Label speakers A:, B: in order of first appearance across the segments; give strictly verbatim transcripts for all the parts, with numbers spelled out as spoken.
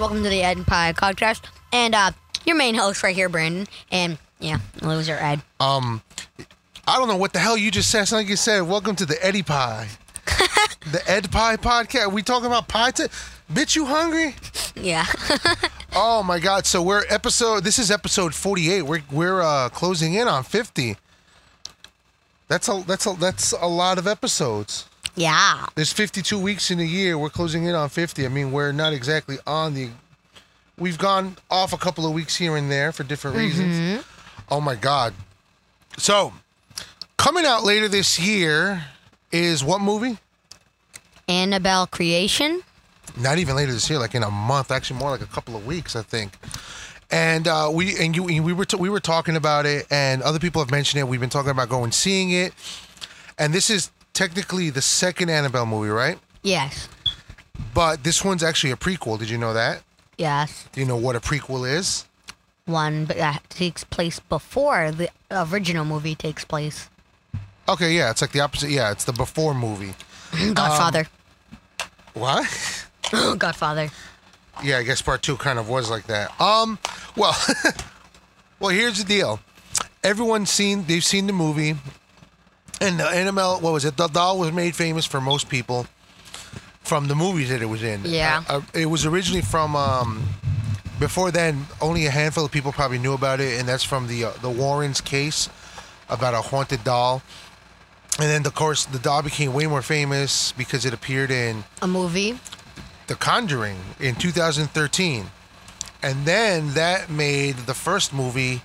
A: Welcome to the Ed and Pie podcast. And uh, your main host right here, Brandon. And, yeah, loser Ed.
B: Um, I don't know what the hell you just said. It's like you said, welcome to the Eddie Pie. The Ed Pie podcast. We talking about pie t- Bitch, you hungry?
A: Yeah.
B: Oh, my God. So we're episode, this is episode forty-eight. We're, we're uh, closing in on fifty. That's a, that's a, that's a lot of episodes.
A: Yeah.
B: There's fifty-two weeks in a year. We're closing in on fifty. I mean, we're not exactly on the... We've gone off a couple of weeks here and there for different reasons. Mm-hmm. Oh, my God. So, coming out later this year is what movie?
A: Annabelle Creation.
B: Not even later this year, like in a month. Actually, more like a couple of weeks, I think. And uh, we and you we were t- we were talking about it, and other people have mentioned it. We've been talking about going seeing it, and this is technically the second Annabelle movie, right?
A: Yes.
B: But this one's actually a prequel. Did you know that?
A: Yes.
B: Do you know what a prequel is?
A: One that takes place before the original movie takes place.
B: Okay, yeah, it's like the opposite. Yeah, it's the before movie.
A: Godfather.
B: Um, what?
A: Godfather.
B: Yeah, I guess part two kind of was like that. Um, well, well, here's the deal. Everyone's seen, they've seen the movie, and the Annabelle, what was it? The doll was made famous for most people from the movies that it was in.
A: Yeah.
B: Uh, uh, it was originally from, um, before then, only a handful of people probably knew about it, and that's from the uh, the Warrens case about a haunted doll. And then, of course, the doll became way more famous because it appeared in
A: A movie.
B: The Conjuring in two thousand thirteen. And then that made the first movie,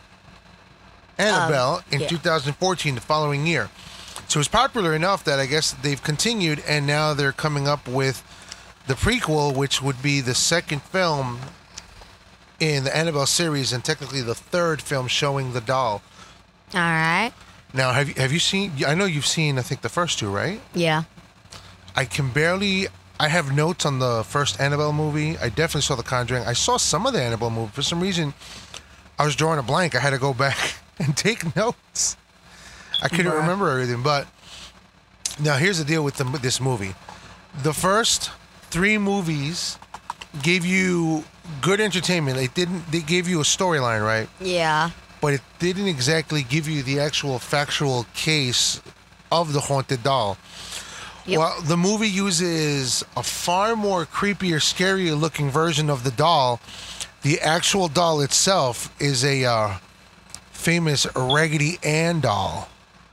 B: Annabelle,
A: um,
B: in
A: yeah.
B: two thousand fourteen, the following year. So it was popular enough that I guess they've continued, and now they're coming up with the prequel, which would be the second film in the Annabelle series, and technically the third film showing the doll.
A: All right.
B: Now, have you have you seen? I know you've seen, I think, the first two, right?
A: Yeah.
B: I can barely. I have notes on the first Annabelle movie. I definitely saw The Conjuring. I saw some of the Annabelle movie. For some reason, I was drawing a blank. I had to go back and take notes. I couldn't
A: Bruh.
B: remember everything. But now here's the deal with the, this movie. The first three movies gave you good entertainment. They didn't. They gave you a storyline, right?
A: Yeah.
B: But it didn't exactly give you the actual factual case of the haunted doll.
A: Yep.
B: Well, the movie uses a far more creepier, scarier looking version of the doll. The actual doll itself is a uh, famous Raggedy Ann doll.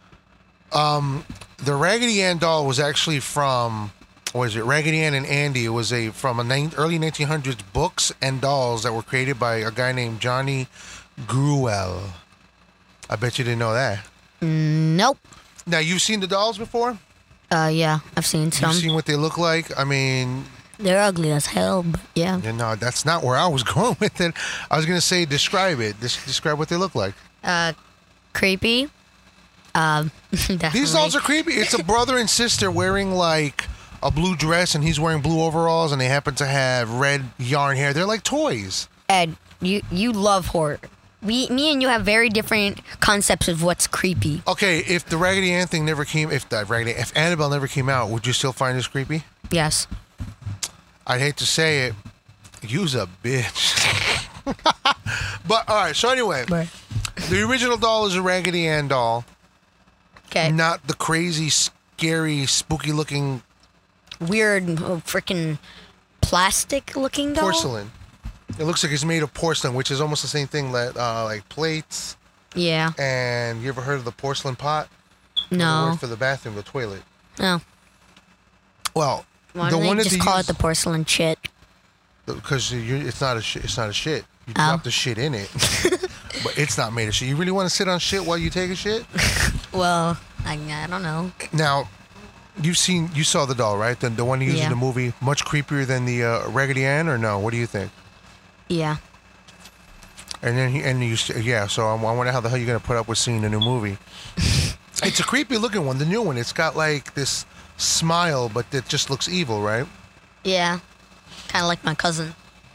B: Um, the Raggedy Ann doll was actually from, what is it, Raggedy Ann and Andy. It was a from a ni- early nineteen hundreds books and dolls that were created by a guy named Johnny Gruelle. I bet you didn't know that.
A: Nope.
B: Now, you've seen the dolls before?
A: Uh, yeah, I've seen some.
B: You've seen what they look like? I mean...
A: They're ugly as hell, but yeah.
B: Yeah, no, that's not where I was going with it. I was going to say describe it. Des- describe what they look like.
A: Uh, creepy. Um, definitely.
B: These dolls are creepy. It's a brother and sister wearing, like, a blue dress, and he's wearing blue overalls, and they happen to have red yarn hair. They're like toys.
A: Ed, you, you love horror. We, me and you have very different concepts of what's creepy.
B: Okay, if the Raggedy Ann thing never came... If the Raggedy... If Annabelle never came out, would you still find this creepy?
A: Yes.
B: I'd hate to say it. You's a bitch. But, all right, so anyway.
A: Right.
B: The original doll is a Raggedy Ann doll.
A: Okay.
B: Not the crazy, scary, spooky-looking...
A: Weird, oh, freaking plastic-looking doll.
B: porcelain. It looks like it's made of porcelain, which is almost the same thing that uh, like plates.
A: Yeah.
B: And you ever heard of the porcelain pot?
A: No.
B: The word for the bathroom, the toilet.
A: No.
B: Well,
A: Why
B: the
A: don't
B: one
A: they
B: that
A: just
B: they
A: call
B: use,
A: it the porcelain shit?
B: because it's not a shit. It's not a shit. You
A: Oh.
B: drop the shit in it, but it's not made of shit. You really want to sit on shit while you take a shit?
A: Well, I, I don't know.
B: Now, you've seen, you saw the doll, right? The the one you used
A: Yeah.
B: in the movie, much creepier than the uh, Raggedy Ann, or no? What do you think?
A: Yeah.
B: And then he, and you, yeah. So I, I wonder how the hell you're gonna put up with seeing the new movie. It's a creepy looking one, the new one. It's got like this smile, but it just looks evil, right?
A: Yeah. Kind of like my cousin.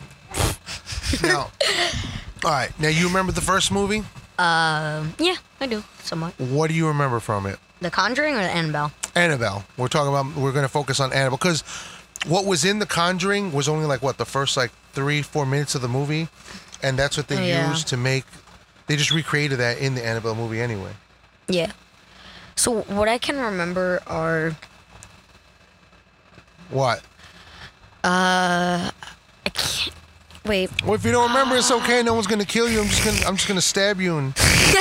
B: Now, all right. Now you remember the first movie?
A: Um, yeah, I do somewhat.
B: What do you remember from it?
A: The Conjuring or the Annabelle?
B: Annabelle. We're talking about. We're gonna focus on Annabelle because what was in The Conjuring was only like what the first like three, four minutes of the movie, and that's what they
A: Oh, yeah.
B: used to make. They just recreated that in the Annabelle movie anyway.
A: Yeah. So what I can remember are
B: What?
A: I can't wait.
B: Well, if you don't remember, it's okay. No one's gonna kill you. I'm just gonna I'm just gonna stab you and.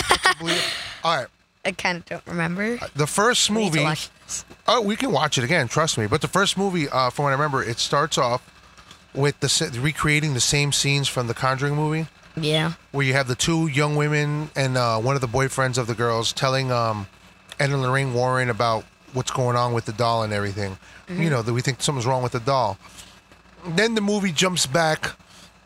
B: All right.
A: I kind of don't remember.
B: The first
A: I need to
B: movie.
A: watch this.
B: Oh, we can watch it again. Trust me. But the first movie, uh, from what I remember, it starts off with the sa- recreating the same scenes from the Conjuring movie,
A: Yeah.
B: where you have the two young women and uh, one of the boyfriends of the girls telling um, Ed and Lorraine Warren about what's going on with the doll and everything. You know, that we think something's wrong with the doll. Then the movie jumps back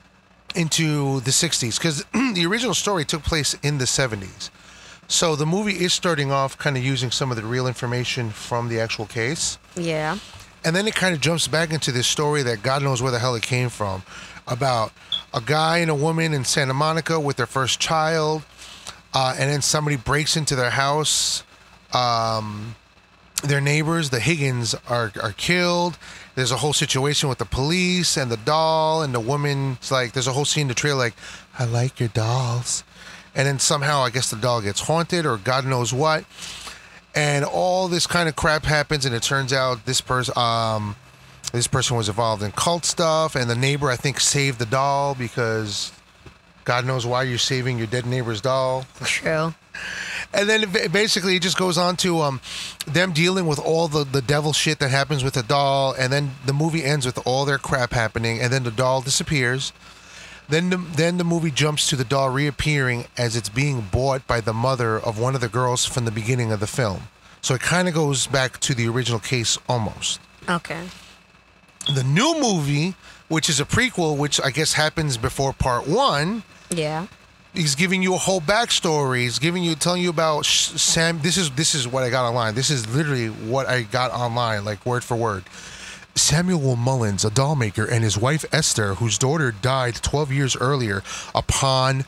B: into the sixties because the original story took place in the seventies. So the movie is starting off kind of using some of the real information from the actual case.
A: Yeah.
B: And then it kind of jumps back into this story that God knows where the hell it came from about a guy and a woman in Santa Monica with their first child. Uh, and then somebody breaks into their house. Um, their neighbors, the Higgins, are, are killed. There's a whole situation with the police and the doll. And the woman's like, there's a whole scene in the trailer like, I like your dolls. And then somehow, I guess the doll gets haunted or God knows what. And all this kind of crap happens, and it turns out this person, um, this person was involved in cult stuff, and the neighbor, I think, saved the doll because God knows why you're saving your dead neighbor's doll.
A: True.
B: And then it basically it just goes on to um, them dealing with all the, the devil shit that happens with the doll, and then the movie ends with all their crap happening, and then the doll disappears. Then the, then the movie jumps to the doll reappearing as it's being bought by the mother of one of the girls from the beginning of the film. So it kind of goes back to the original case almost.
A: Okay.
B: The new movie, which is a prequel, which I guess happens before part one,
A: Yeah.
B: he's giving you a whole backstory. He's giving you, telling you about Sh- Sam. This is this is what I got online. This is literally what I got online, like word for word. Samuel Mullins, a doll maker, and his wife Esther, whose daughter died twelve years earlier upon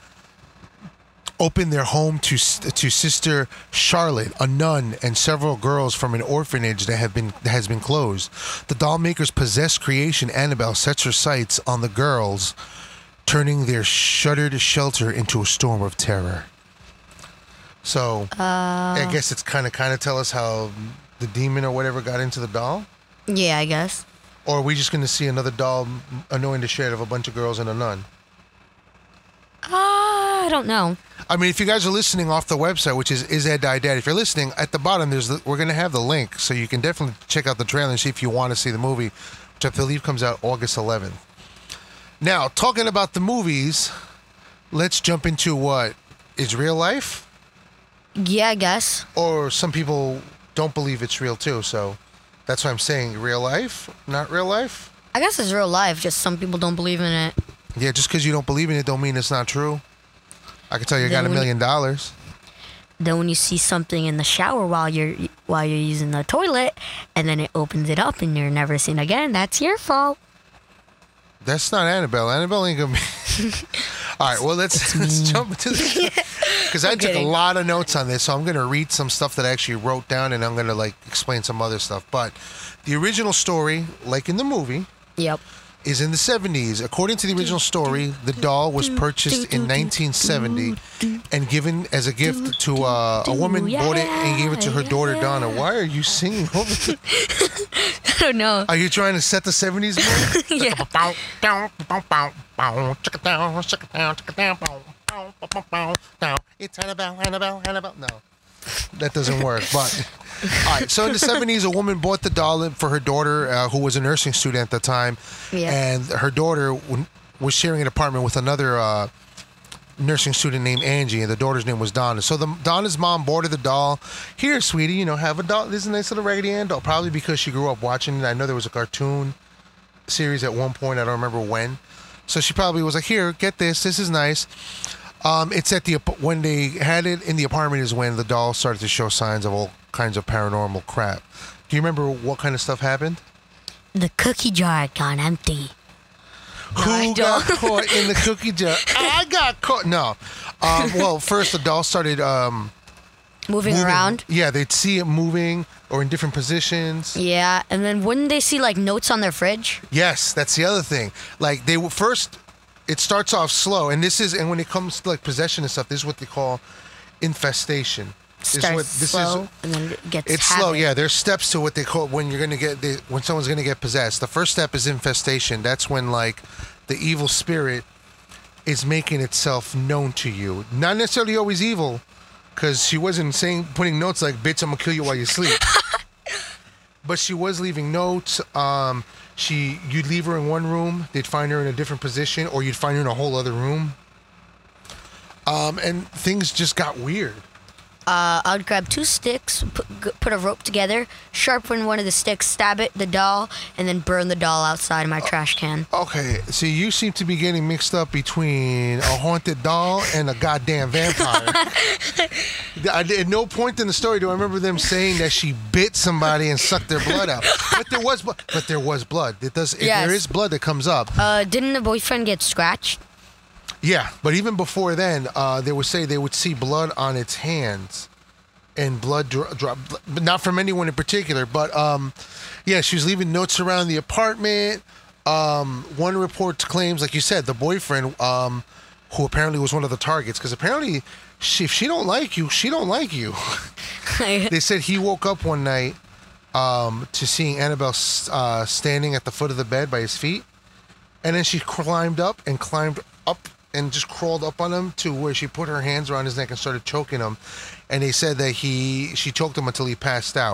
B: opened their home to to Sister Charlotte, a nun, and several girls from an orphanage that have been that has been closed. The doll maker's possessed creation, Annabelle, sets her sights on the girls, turning their shuttered shelter into a storm of terror. So,
A: Uh,
B: I guess it's kind of kind of tell us how the demon or whatever got into the doll.
A: Yeah, I guess.
B: Or are we just going to see another doll annoying the shit out of a bunch of girls and a nun?
A: Uh, I don't know.
B: I mean, if you guys are listening off the website, which is Is Ed Die Dead, if you're listening, at the bottom, there's the, we're going to have the link, so you can definitely check out the trailer and see if you want to see the movie, which I believe comes out August eleventh. Now, talking about the movies, let's jump into what is real life,
A: Yeah, I guess.
B: or some people don't believe it's real too. So that's why I'm saying real life, not real life.
A: I guess it's real life. Just some people don't believe in it.
B: Yeah, just because you don't believe in it, don't mean it's not true. I can tell you, I got a
A: Then when-
B: million dollars.
A: Then when you see something in the shower while you're while you're using the toilet, and then it opens it up and you're never seen again, that's your fault.
B: That's not Annabelle. Annabelle ain't gonna be. All right, well let's let's jump into this because I
A: I'm
B: took a
A: kidding.
B: lot of notes on this, so I'm gonna read some stuff that I actually wrote down, and I'm gonna like explain some other stuff. But the original story, like in the movie,
A: Yep.
B: is in the seventies. According to the original story, the doll was purchased in nineteen seventy and given as a gift to uh, a woman. Bought it and gave it to her daughter Donna. Why are you singing over? The-
A: I don't know.
B: Are you trying to set the seventies mood?
A: Yeah.
B: It's Annabelle, Annabelle, Annabelle. No, that doesn't work. But all right, so in the seventies, a woman bought the doll for her daughter, uh, who was a nursing student at the time,
A: Yeah.
B: and her daughter w- was sharing an apartment with another uh, nursing student named Angie, and the daughter's name was Donna. So the Donna's mom bought her the doll. Here, sweetie, you know, have a doll. This is a nice little Raggedy Ann doll. Probably because she grew up watching it. I know there was a cartoon series at one point. I don't remember when. So she probably was like, "Here, get this. This is nice." Um, it's at the ap- when they had it in the apartment is when the doll started to show signs of all kinds of paranormal crap. Do you remember what kind of stuff happened?
A: The cookie jar had gone empty. No, I
B: Who got
A: don't.
B: caught in the cookie jar? I got caught. No. Um, well, first the doll started um,
A: Moving,
B: moving
A: around.
B: Yeah, they'd see it moving or in different positions.
A: Yeah, and then wouldn't they see like notes on their fridge?
B: Yes, that's the other thing. Like they will first, it starts off slow, and this is, and when it comes to like possession and stuff, this is what they call infestation. This is
A: Starts
B: what this
A: slow
B: is.
A: and then it gets
B: It's
A: havoc.
B: slow, yeah. There's steps to what they call when you're gonna get the, when someone's gonna get possessed. The first step is infestation. That's when like the evil spirit is making itself known to you. Not necessarily always evil, because she wasn't saying putting notes like "bitch, I'm gonna kill you while you sleep," but she was leaving notes. Um, she you'd leave her in one room, they'd find her in a different position, or you'd find her in a whole other room. Um, and things just got weird.
A: Uh, I'd grab two sticks, put, g- put a rope together, sharpen one of the sticks, stab it, the doll, and then burn the doll outside of my trash can.
B: Okay, so you seem to be getting mixed up between a haunted doll and a goddamn vampire. I, at no point in the story do I remember them saying that she bit somebody and sucked their blood out. But there was, bu- but there was blood. It does. If
A: Yes.
B: there is blood that comes up.
A: Uh, didn't the boyfriend get scratched?
B: Yeah, but even before then, uh, they would say they would see blood on its hands, and blood drop, dro- but not from anyone in particular. But um, yeah, she was leaving notes around the apartment. Um, one report claims, like you said, the boyfriend, um, who apparently was one of the targets, because apparently, she, if she don't like you, she don't like you. They said he woke up one night um, to seeing Annabelle uh, standing at the foot of the bed by his feet, and then she climbed up and climbed up. And just crawled up on him to where she put her hands around his neck and started choking him. And they said that he she choked him until he passed out.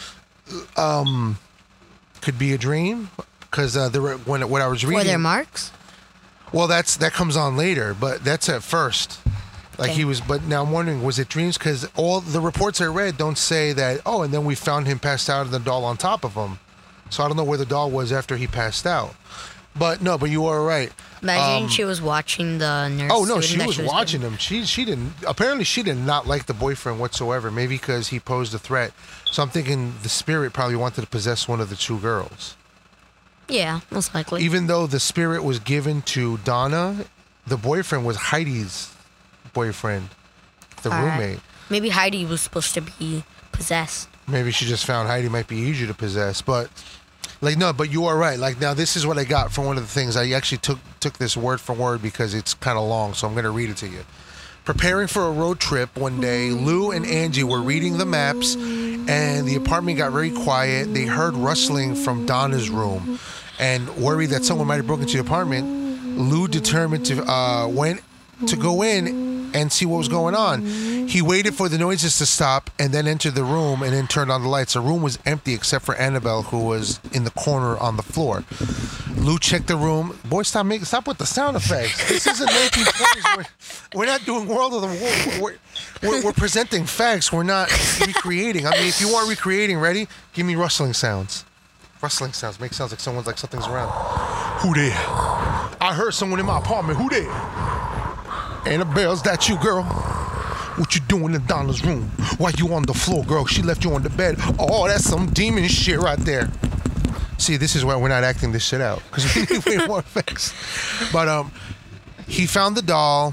B: Um, could be a dream, because uh, there were when what I was reading.
A: Were there marks?
B: Well, that's that comes on later, but that's at first. Like
A: Okay.
B: he was, but now I'm wondering, was it dreams? Because all the reports I read don't say that. Oh, and then we found him passed out and the doll on top of him. So I don't know where the doll was after he passed out. But no, but you are right.
A: Imagine
B: Um,
A: she was watching the nurse.
B: Oh no,
A: student
B: she
A: that
B: was watching him. She she didn't. Apparently, she did not like the boyfriend whatsoever. Maybe because he posed a threat. So I'm thinking the spirit probably wanted to possess one of the two girls.
A: Yeah, most likely.
B: Even though the spirit was given to Donna, the boyfriend was Heidi's boyfriend, the
A: All right.
B: roommate.
A: Maybe Heidi was supposed to be possessed.
B: Maybe she just found Heidi might be easier to possess, but. Like no, but you are right. Like now, this is what I got from one of the things. I actually took took this word for word because it's kind of long, so I'm going to read it to you. Preparing for a road trip one day, Lou and Angie were reading the maps, and the apartment got very quiet. They heard rustling from Donna's room, and worried that someone might have broken into the apartment, Lou determined to uh, went to go in and see what was going on. He waited for the noises to stop and then entered the room and then turned on the lights. The room was empty except for Annabelle, who was in the corner on the floor. Lou checked the room. Boy, stop making stop with the sound effects. This isn't nineteen twenties. We're, we're not doing World of the War. We're, we're, we're presenting facts. We're not recreating. I mean, if you want recreating, ready? Give me rustling sounds. Rustling sounds. Make sounds like someone's like something's around. Who there? I heard someone in my apartment. Who there? Annabelle's that you, girl? What you doing in Donna's room? Why you on the floor, girl? She left you on the bed. Oh, that's some demon shit right there. See, this is why we're not acting this shit out, because we need way more effects. But um, he found the doll,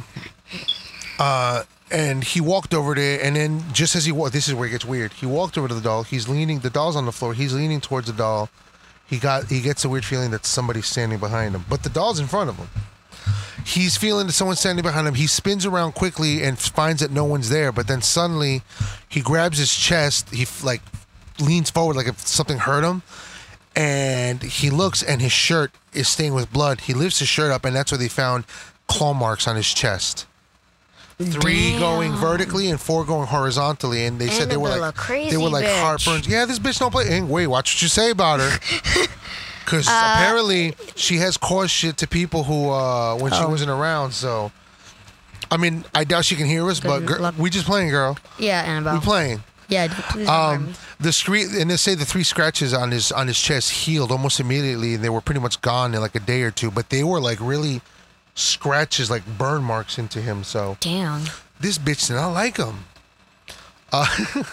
B: uh, and he walked over there, and then just as he walked, this is where it gets weird. He walked over to the doll. He's leaning. The doll's on the floor. He's leaning towards the doll. He got. He gets a weird feeling that somebody's standing behind him, but the doll's in front of him. He's feeling that someone's standing behind him. He spins around quickly and finds that no one's there. But then suddenly, he grabs his chest. He like leans forward like if something hurt him, and he looks, and his shirt is stained with blood. He lifts his shirt up, and that's where they found claw marks on his chest. Three
A: Damn.
B: going vertically and four going horizontally, and they said they were
A: Annabelle,
B: like
A: a crazy
B: they were like
A: bitch.
B: heartburns. Yeah, this bitch don't play. Hey, wait, watch what you say about her. Because
A: Uh,
B: apparently she has caused shit to people who uh, when she
A: Oh.
B: wasn't around. So, I mean, I doubt she can hear us, but
A: Good
B: girl,
A: luck.
B: we just playing, girl.
A: Yeah, Annabelle.
B: We playing.
A: Yeah, d- please don't harm
B: Um,
A: me.
B: the screen, and they say the three scratches on his on his chest healed almost immediately, and they were pretty much gone in like a day or two. But they were like really scratches, like burn marks into him. So
A: Damn.
B: this bitch did not like him. Uh,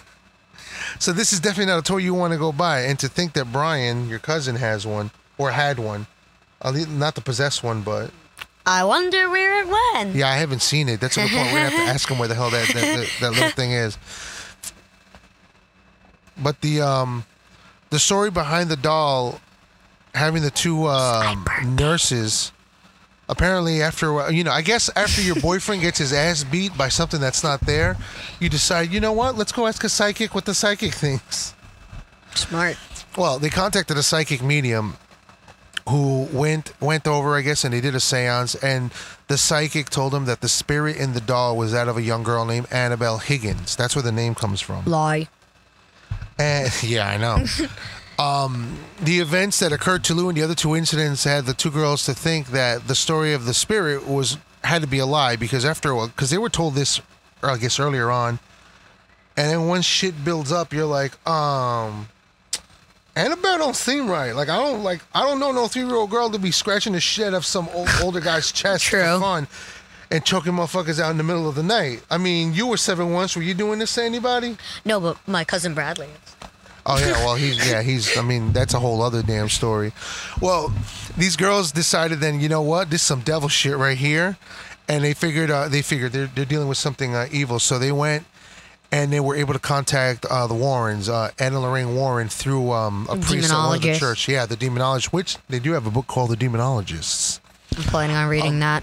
B: so this is definitely not a toy you want to go buy. And to think that Brian, your cousin, has one or had one, uh, not the possessed one, but
A: I wonder where it went.
B: yeah, I haven't seen it. That's a good point. We're gonna have to ask him where the hell that that, that, that little thing is. but the um, the story behind the doll having the two um, nurses. Apparently, after you know, I guess after your boyfriend gets his ass beat by something that's not there, you decide, you know what? Let's go ask a psychic what the psychic thinks.
A: Smart.
B: Well, they contacted a psychic medium who went went over, I guess, and they did a seance, and the psychic told them that the spirit in the doll was that of a young girl named Annabelle Higgins. That's where the name comes from.
A: Lie.
B: And yeah, I know. um, the events that occurred to Lou and the other two incidents had the two girls to think that the story of the spirit was had to be a lie because after because they were told this, I guess, earlier on, and then once shit builds up, you're like, um. Annabelle don't seem right. Like I don't like I don't know no three year old girl to be scratching the shit off some old, older guy's chest
A: True.
B: for fun and choking motherfuckers out in the middle of the night. I mean, you were seven once. Were you doing this to anybody?
A: No, but my cousin Bradley is.
B: Oh yeah, well he's yeah he's. I mean that's a whole other damn story. Well, these girls decided then you know what this is some devil shit right here, and they figured uh, they figured they're they're dealing with something uh, evil, so they went. And they were able to contact uh, the Warrens, uh, Ed and Lorraine Warren, through um, a priest at one of the church. Yeah, the demonologist, which they do have a book called The Demonologists.
A: I'm planning on reading um, that.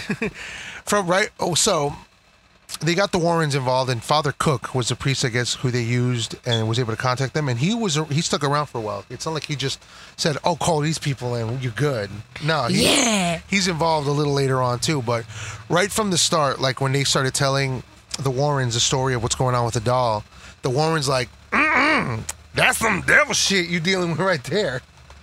B: From right, oh, so they got the Warrens involved, and Father Cook was the priest, I guess, who they used, and was able to contact them. And he was he stuck around for a while. It's not like he just said, "Oh, call these people and you're good." No, he,
A: yeah,
B: he's involved a little later on too. But right from the start, like when they started telling the Warrens the story of what's going on with the doll, the Warrens like, mm-mm, that's some devil shit you dealing with right there.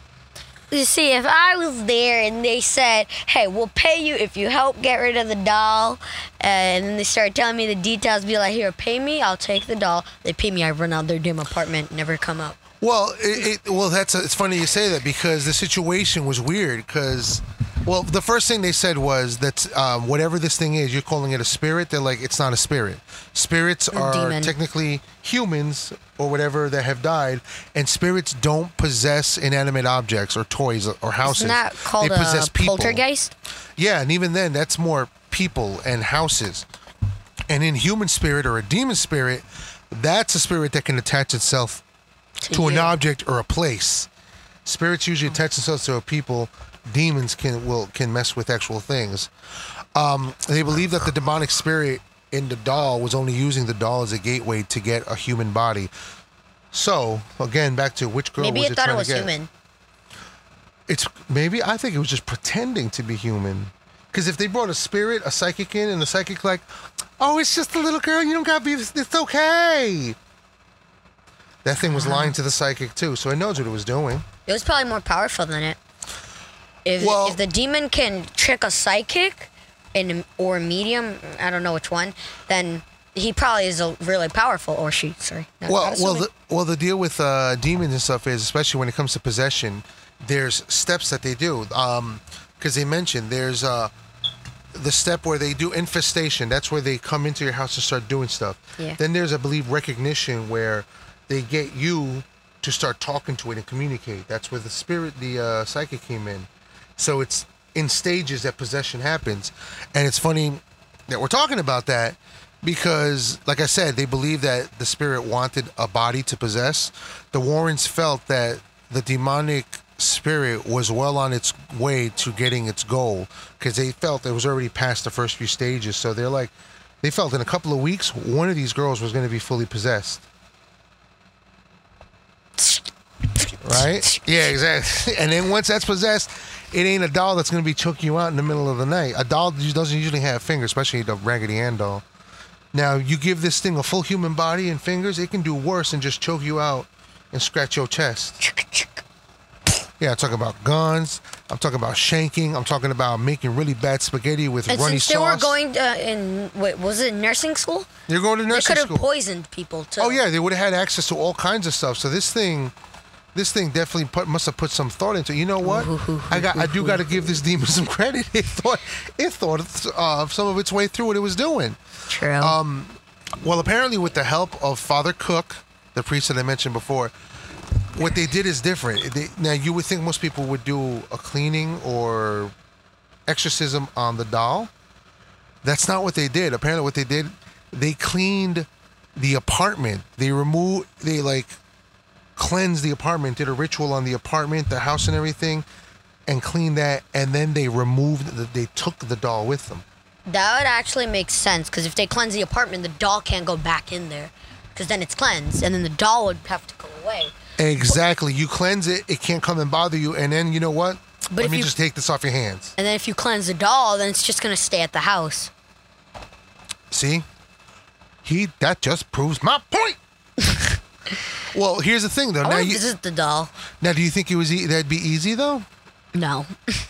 A: You see, if I was there and they said, hey, we'll pay you if you help get rid of the doll, and then they started telling me the details, be like, here, pay me, I'll take the doll. They pay me, I run out their damn apartment, never come up.
B: Well, it, it, well, that's a, it's funny you say that because the situation was weird. Because, well, the first thing they said was that um, whatever this thing is, you're calling it a spirit. They're like, it's not a spirit. Spirits are
A: demon.
B: Technically humans or whatever that have died, and spirits don't possess inanimate objects or toys or houses.
A: Isn't that called
B: they possess
A: a
B: people.
A: poltergeist?
B: Yeah, and even then, that's more people and houses. And in human spirit or a demon spirit, that's a spirit that can attach itself to, to an object or a place. Spirits usually attach themselves to a people. Demons can will can mess with actual things. Um, they believe that the demonic spirit in the doll was only using the doll as a gateway to get a human body. So again, back to which girl
A: maybe
B: was
A: it
B: it
A: thought
B: trying
A: it was
B: to get?
A: human.
B: It's maybe I think it was just pretending to be human. Because if they brought a spirit, a psychic in, and the psychic like, oh, it's just a little girl. You don't gotta be. It's okay. That thing was lying to the psychic too, so it knows what it was doing.
A: It was probably more powerful than it. If,
B: well,
A: if the demon can trick a psychic and or a medium, I don't know which one, then he probably is a really powerful, or she, sorry. Not,
B: well,
A: not
B: well, the, well, the deal with uh, demons and stuff is, especially when it comes to possession, there's steps that they do. Um, because they mentioned there's uh, the step where they do infestation. That's where they come into your house and start doing stuff.
A: Yeah.
B: Then there's, I believe, recognition where they get you to start talking to it and communicate. That's where the spirit, the uh, psychic came in. So it's in stages that possession happens. And it's funny that we're talking about that because, like I said, they believe that the spirit wanted a body to possess. The Warrens felt that the demonic spirit was well on its way to getting its goal because they felt it was already past the first few stages. So they're like, they felt in a couple of weeks, one of these girls was going to be fully possessed. Right? Yeah, exactly. And then once that's possessed, it ain't a doll that's going to be choking you out in the middle of the night. A doll doesn't usually have fingers, especially the Raggedy Ann doll. Now, you give this thing a full human body and fingers, it can do worse than just choke you out and scratch your chest. Yeah, I'm talking about guns. I'm talking about shanking. I'm talking about making really bad spaghetti with
A: and
B: runny
A: since they
B: sauce.
A: were going uh, in, wait, was it nursing school?
B: They're going to nursing
A: school. They
B: school.
A: could have poisoned people, too.
B: Oh, yeah, they would have had access to all kinds of stuff. So this thing... This thing definitely put, must have put some thought into it. You know what? I got. I do got to give this demon some credit. It thought. It thought of uh, some of its way through what it was doing.
A: True.
B: Um, well, apparently, with the help of Father Cook, the priest that I mentioned before, what they did is different. They, now, you would think most people would do a cleaning or exorcism on the doll. That's not what they did. Apparently, what they did, they cleaned the apartment. They removed. They like. cleansed the apartment, did a ritual on the apartment, the house, and everything, and cleaned that, and then they removed, the, they took the doll with them.
A: That would actually make sense, because if they cleanse the apartment, the doll can't go back in there, because then it's cleansed, and then the doll would have to go away.
B: Exactly. You cleanse it, it can't come and bother you, and then, you know what?
A: But
B: Let
A: if
B: me
A: you-
B: just take this off your hands.
A: And then if you cleanse the doll, then it's just going to stay at the house.
B: See? He, that just proves my point. Well, here's the thing, though.
A: I
B: Now,
A: want to
B: you,
A: visit the doll.
B: now, do you think it was e- that'd be easy, though?
A: No.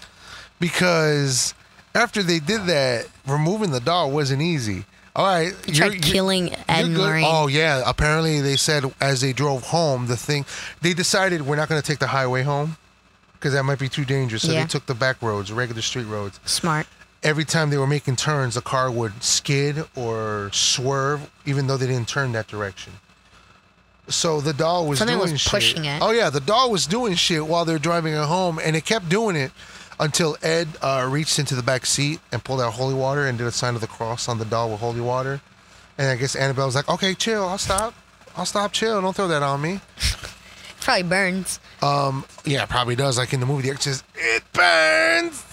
B: Because after they did that, removing the doll wasn't easy. All right.
A: He tried killing Ed and
B: good.
A: Lorraine.
B: Oh, yeah. Apparently, they said as they drove home, the thing, they decided we're not going to take the highway home because that might be too dangerous. So
A: Yeah.
B: they took the back roads, regular street roads.
A: Smart.
B: Every time they were making turns, the car would skid or swerve, even though they didn't turn that direction. So the doll was
A: Something
B: doing
A: was
B: shit.
A: pushing it.
B: Oh yeah, the doll was doing shit while they were driving it home, and it kept doing it until Ed uh, reached into the back seat and pulled out holy water and did a sign of the cross on the doll with holy water. And I guess Annabelle was like, "Okay, chill. I'll stop. I'll stop. Chill. Don't throw that on me."
A: Probably burns.
B: Um, yeah, it probably does. Like in the movie, The Exorcist, it burns.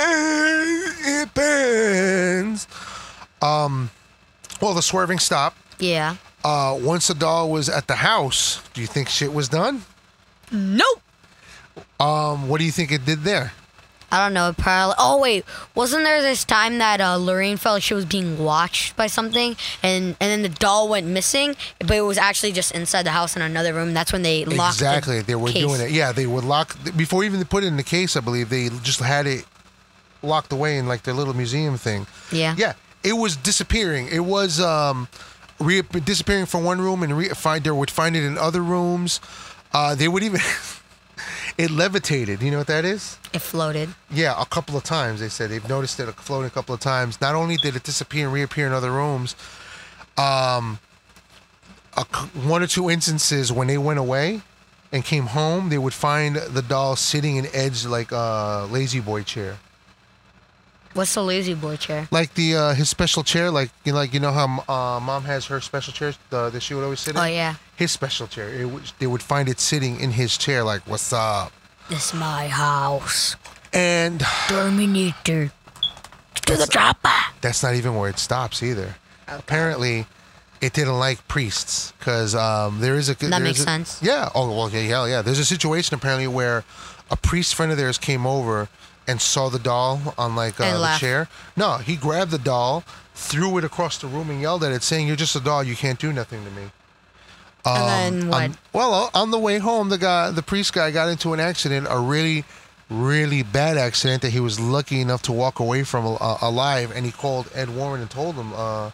B: It burns. Um, well, the swerving stopped.
A: Yeah.
B: Uh, once the doll was at the house, do you think shit was done?
A: Nope.
B: Um, what do you think it did there?
A: I don't know. It probably. Oh wait, wasn't there this time that uh, Lorraine felt like she was being watched by something, and and then the doll went missing, but it was actually just inside the house in another room. That's when they locked.
B: Exactly,
A: the
B: they were
A: case.
B: doing it. Yeah, they would lock before even they put it in the case. I believe they just had it locked away in like their little museum thing.
A: Yeah.
B: Yeah, it was disappearing. It was um, re- disappearing from one room and re- find they would find it in other rooms. Uh, they would even it levitated. You know what that is?
A: It floated.
B: Yeah, a couple of times. They said they've noticed it floating a couple of times. Not only did it disappear and reappear in other rooms, um, a, c- one or two instances when they went away and came home, they would find the doll sitting in Ed's like uh, lazy boy chair,
A: What's the lazy boy chair?
B: like the uh, his special chair, like you know, like you know how uh, mom has her special chair uh, that she would always sit in.
A: Oh yeah.
B: His special chair. It would, they would find it sitting in his chair, like "What's up?"
A: This my house.
B: And
A: Terminator. To the chopper.
B: that's not even where it stops either. Apparently, it didn't like priests because um, there is a
A: That
B: there
A: makes
B: is a-
A: sense.
B: Yeah. Oh well, yeah, hell yeah. There's a situation apparently where a priest friend of theirs came over and saw the doll on like uh,
A: And
B: the
A: laughed.
B: chair. No, he grabbed the doll, threw it across the room, and yelled at it, saying, "You're just a doll. You can't do nothing to me."
A: and then what?
B: On, well, on the way home, the guy, the priest guy, got into an accident, a really, really bad accident that he was lucky enough to walk away from uh, alive. And he called Ed Warren and told him, uh,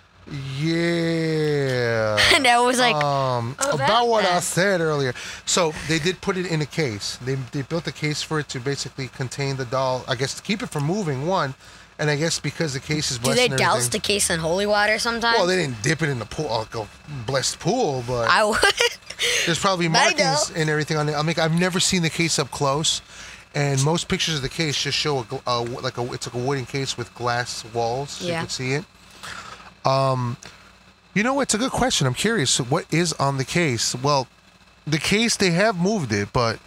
B: "Yeah."
A: And I was like,
B: um,
A: oh,
B: about
A: that
B: what I
A: bad.
B: said earlier. So they did put it in a case. They they built a case for it to basically contain the doll. I guess to keep it from moving. One, and I guess because the case is
A: do
B: blessed.
A: they
B: and
A: douse
B: everything-
A: the case in holy water sometimes?
B: Well, they didn't dip it in the pool, like a blessed pool, but
A: I would.
B: there's probably
A: I
B: markings
A: know.
B: and everything on it. I mean, I've never seen the case up close, and most pictures of the case just show a, gl- uh, like a it's like a wooden case with glass walls, so
A: Yeah.
B: you can see it. Um, you know, it's a good question. I'm curious, what is on the case? Well, the case they have moved it, but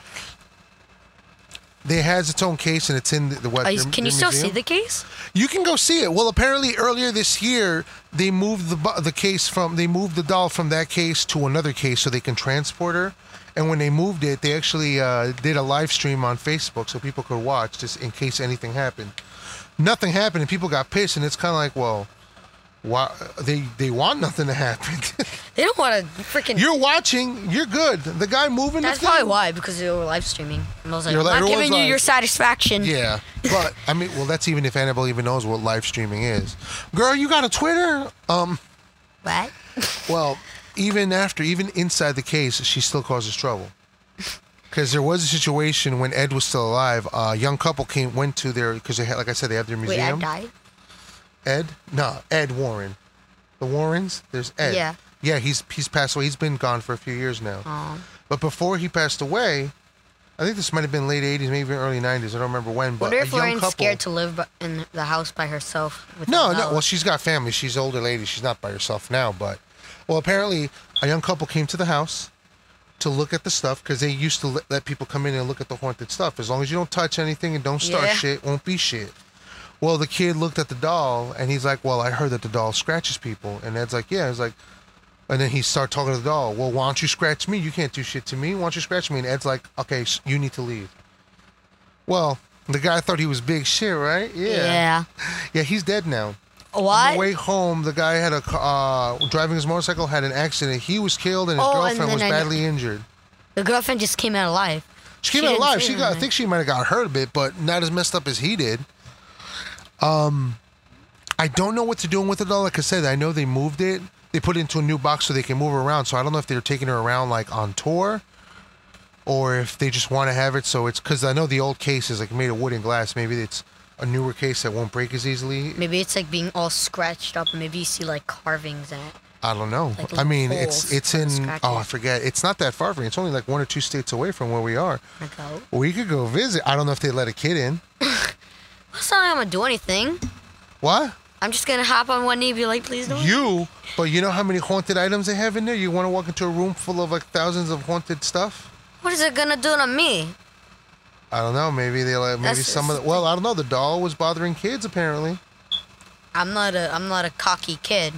B: it has its own case, and it's in the, the what?
A: Are you-
B: their-
A: can you
B: their
A: still
B: museum?
A: see the case?
B: You can go see it. Well, apparently earlier this year they moved the bu- the case from they moved the doll from that case to another case so they can transport her. And when they moved it, they actually uh, did a live stream on Facebook so people could watch just in case anything happened. Nothing happened, and people got pissed. And it's kind of like, well, why they they want nothing to happen.
A: They don't want to freaking.
B: You're watching. You're good. The guy moving.
A: That's
B: the
A: probably
B: thing,
A: why, because they were live streaming. And I was like,
B: You're
A: I'm
B: like-
A: not
B: it was
A: giving you
B: like-
A: your satisfaction.
B: Yeah, but I mean, well, that's even if Annabelle even knows what live streaming is. Girl, you got a Twitter? Um.
A: What?
B: Well, even after, even inside the case, she still causes trouble. Because there was a situation when Ed was still alive. A young couple came, went to their, because they had, like I said, they have their
A: Wait,
B: museum.
A: I died?
B: Ed? No, Ed Warren. The Warrens? There's Ed.
A: Yeah.
B: Yeah, he's he's passed away. He's been gone for a few years now.
A: Oh.
B: But before he passed away, I think this might have been late eighties, maybe even early nineties. I don't remember when. But
A: Wonder
B: a
A: if
B: young
A: Lorraine's
B: couple.
A: scared to live bu- in the house by herself. With
B: No,
A: the
B: no.
A: doll.
B: Well, she's got family. She's an older lady. She's not by herself now. But, well, apparently, a young couple came to the house. to look at the stuff because they used to let, let people come in and look at the haunted stuff. As long as you don't touch anything and don't start
A: Yeah.
B: shit, won't be shit. Well, the kid looked at the doll and he's like, well, I heard that the doll scratches people. And Ed's like, yeah. He's like, and then he started talking to the doll. Well, why don't you scratch me? You can't do shit to me. Why don't you scratch me? And Ed's like, okay, you need to leave. Well, the guy thought he was big shit, right? Yeah.
A: Yeah.
B: Yeah, he's dead now. On
A: What?
B: the way home, the guy had a uh, driving his motorcycle had an accident. He was killed, and his
A: Oh, and
B: girlfriend was
A: then I-
B: badly injured.
A: The girlfriend just came out alive.
B: She came
A: She
B: out
A: didn't
B: alive.
A: say
B: She got. I
A: anything.
B: think she might have got hurt a bit, but not as messed up as he did. Um, I don't know what they're doing with it all. Like I said, I know they moved it. They put it into a new box so they can move her around. So I don't know if they're taking her around like on tour, or if they just want to have it. So it's because I know the old case is like made of wood and glass. Maybe it's a newer case that won't break as easily.
A: Maybe it's like being all scratched up, and maybe you see like carvings in it.
B: I don't know.
A: Like
B: I mean,
A: little
B: it's
A: holes
B: it's
A: from the
B: in.
A: scratches.
B: Oh, I forget. It's not that far from. It's only like one or two states away from where we are.
A: Like, oh,
B: We could go visit. I don't know if they let a kid in.
A: that's not like I'm gonna do anything.
B: What?
A: I'm just gonna hop on one knee and be like, please don't.
B: You? But you know how many haunted items they have in there? You want to walk into a room full of like thousands of haunted stuff?
A: What is it gonna do to me?
B: I don't know. Maybe they like maybe
A: That's-
B: some of the. Well, I don't know. The doll was bothering kids apparently.
A: I'm not a I'm not a cocky kid.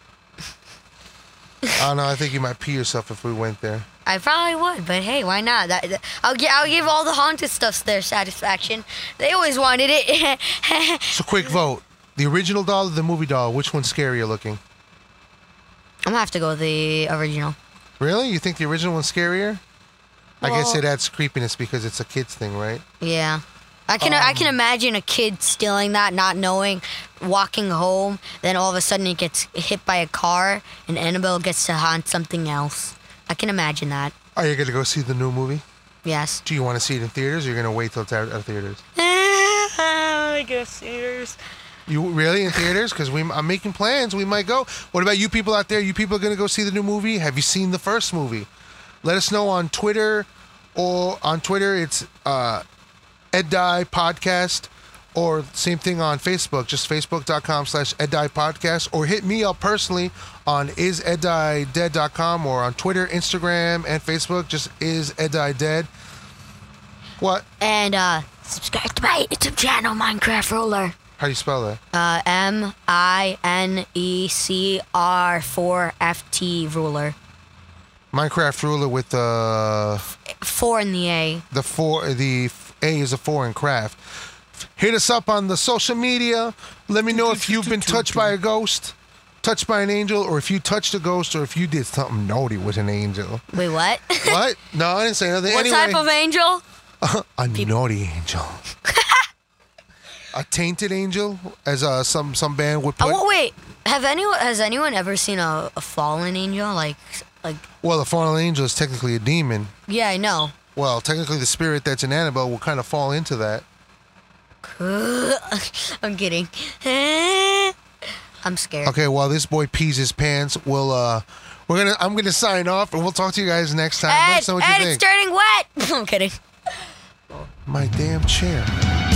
B: I don't know. I think you might pee yourself if we went there.
A: I probably would, but hey, why not? That, that- I'll gi- I'll give all the haunted stuff their satisfaction. They always wanted it.
B: So quick vote: the original doll or the movie doll? Which one's scarier looking?
A: I'm gonna have to go with the original.
B: Really? You think the original one's scarier? I guess
A: Well-
B: it adds creepiness because it's a kid's thing, right?
A: Yeah. I can I can imagine a kid stealing that, not knowing, walking home, then all of a sudden he gets hit by a car, and Annabelle gets to haunt something else. I can imagine that.
B: Are you gonna go see the new movie?
A: Yes.
B: Do you want to see it in theaters, or you're gonna wait till it's out of theaters?
A: I guess theaters.
B: You really in theaters? Because we, I'm making plans. We might go. What about you people out there? You people are gonna go see the new movie? Have you seen the first movie? Let us know on Twitter, or on Twitter it's uh, Ed Dye Podcast, or same thing on Facebook, just facebook.com slash Ed Dye Podcast, or hit me up personally on is ed dye dead dot com, or on Twitter, Instagram, and Facebook, just is Ed Dye Dead. What?
A: And uh, subscribe to my YouTube channel, Minecraft Ruler.
B: How do you spell that?
A: Uh, M I N E C R four F T Ruler.
B: Minecraft Ruler with the
A: Four in the A.
B: the four. The A is a four in craft. Hit us up on the social media. Let me know if you've been touched by a ghost, touched by an angel, or if you touched a ghost, or if you did something naughty with an angel.
A: Wait, what?
B: What? No, I didn't say nothing.
A: What
B: anyway,
A: type of angel?
B: a naughty angel. A tainted angel, as uh, some some band would put.
A: Oh, wait. Have anyone has anyone ever seen a, a fallen angel? Like, like.
B: Well, a fallen angel is technically a demon.
A: Yeah, I know.
B: Well, technically, the spirit that's in Annabelle will kind of fall into that.
A: I'm kidding. I'm scared.
B: Okay, while this boy pees his pants, we'll uh, we're gonna I'm gonna sign off, and we'll talk to you guys next time. Let
A: Ed,
B: us know what
A: Ed,
B: you
A: it's
B: think.
A: turning wet. I'm kidding.
B: My damn chair.